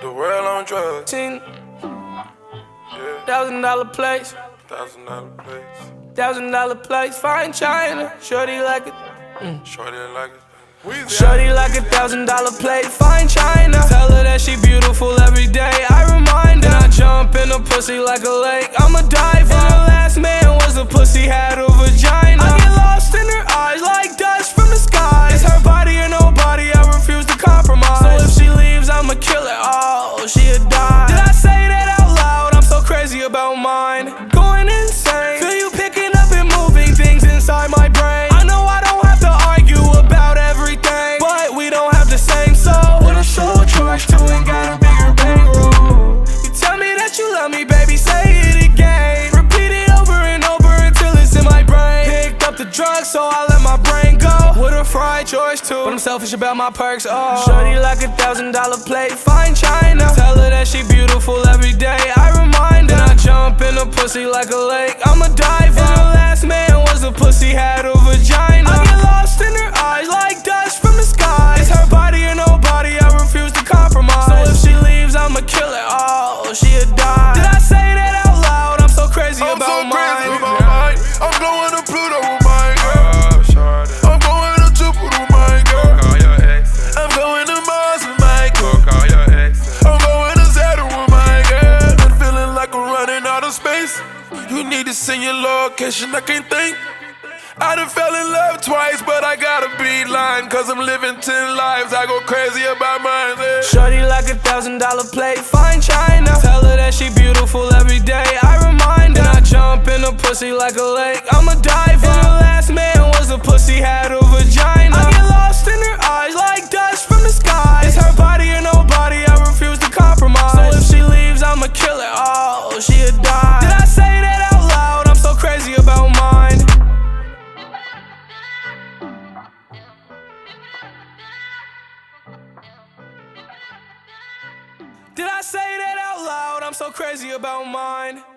The world on drugs. $10,000 Yeah. place, $1,000 place. $1,000 place, fine China. Shorty like it. Shorty like it. Shorty like $1,000 plate, fine China. Tell her that she beautiful every day. I remind her. Then I jump in the pussy like a lake. I'm a diver. And the last man was a pussy, had a vagina. I get lost in her eyes like dust from the sky. It's her body or nobody, I refuse to compromise. So if she leaves, I'ma kill her. Oh, she'll die. Did I say that out loud? I'm so crazy about mine. Going insane. Feel you picking up and moving things inside my brain. I know I don't have to argue about everything, but we don't have the same soul. What a soul charge to and got a bigger bankroll. You tell me that you love me, baby, say it again. Repeat it over and over until it's in my brain. Picked up the drugs, so I let my brain go. With a fried choice too, but I'm selfish about my perks. Oh, shorty like $1,000 plate, fine China. Tell her that she beautiful every day. I remind her. Then I jump in the pussy like a lake. I'm a diver. And the last man was a pussy, had a vagina. I get lost in her eyes like dust from the sky. It's her body or nobody, I refuse to compromise. So if she leaves, I'ma kill her. Oh, she'll die. Did I say that out loud? I'm so crazy about mine. I'm going to Pluto with my girl. I'm going to Jupiter with my girl. I'm going to Mars with my girl. I'm going to Saturn with my girl. I'm feeling like I'm running out of space. You need to send your location, I can't think. I done fell in love twice, but I gotta be lying, cause I'm living 10 lives, I go crazy about mine. Shorty like $1,000 plate, fine China. Tell her that she beautiful every day, I remind her. Then I jump in the pussy like a lake, I'm a diver. And the last man was a pussy, had a vagina. I get lost in her eyes like dust from the sky. It's her body or nobody, I refuse to compromise. So if she leaves, I'ma kill her, oh, she'll die. Did I say that out loud? I'm so crazy about mine. Did I say that out loud? I'm so crazy about mine.